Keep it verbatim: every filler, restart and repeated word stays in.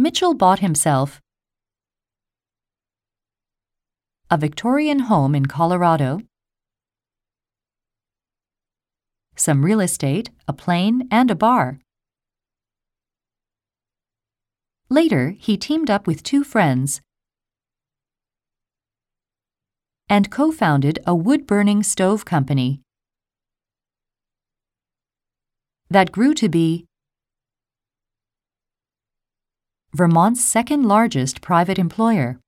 Mitchell bought himself a Victorian home in Colorado, some real estate, a plane, and a bar. Later, he teamed up with two friends and co-founded a wood-burning stove company that grew to be Vermont's second-largest private employer.